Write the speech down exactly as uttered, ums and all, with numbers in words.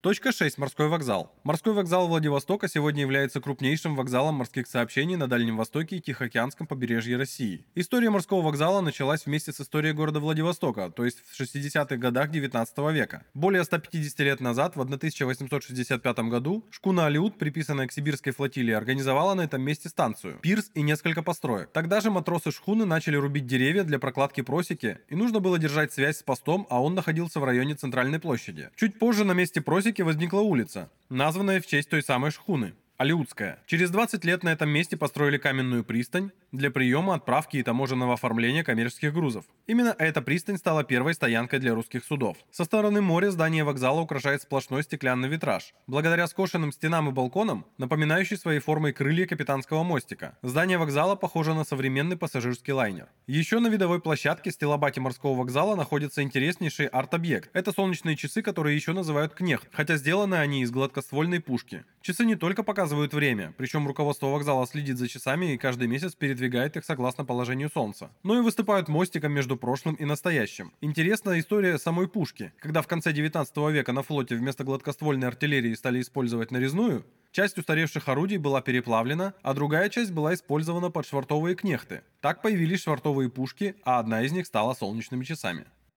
Точка шесть. Морской вокзал. Морской вокзал Владивостока сегодня является крупнейшим вокзалом морских сообщений на Дальнем Востоке и Тихоокеанском побережье России. История морского вокзала началась вместе с историей города Владивостока, то есть в шестидесятых годах девятнадцатого века. Более ста пятидесяти лет назад, в тысяча восемьсот шестьдесят пятом году, шкуна «Алиут», приписанная к сибирской флотилии, организовала на этом месте станцию, пирс и несколько построек. Тогда же матросы шхуны начали рубить деревья для прокладки просеки, и нужно было держать связь с постом, а он находился в районе центральной площади. Чуть позже на месте просеки возникла улица, названная в честь той самой шхуны. Алиутская. Через двадцать лет на этом месте построили каменную пристань для приема, отправки и таможенного оформления коммерческих грузов. Именно эта пристань стала первой стоянкой для русских судов. Со стороны моря здание вокзала украшает сплошной стеклянный витраж. Благодаря скошенным стенам и балконам, напоминающий своей формой крылья капитанского мостика, здание вокзала похоже на современный пассажирский лайнер. Еще на видовой площадке стеллабате морского вокзала находится интереснейший арт-объект. Это солнечные часы, которые еще называют кнехт, хотя сделаны они из гладкоствольной пушки. Часы не только показывают время, причем руководство вокзала следит за часами и каждый месяц передвигает их согласно положению солнца, но и выступают мостиком между прошлым и настоящим. Интересна история самой пушки. Когда в конце девятнадцатого века на флоте вместо гладкоствольной артиллерии стали использовать нарезную, часть устаревших орудий была переплавлена, а другая часть была использована под швартовые кнехты. Так появились швартовые пушки, а одна из них стала солнечными часами.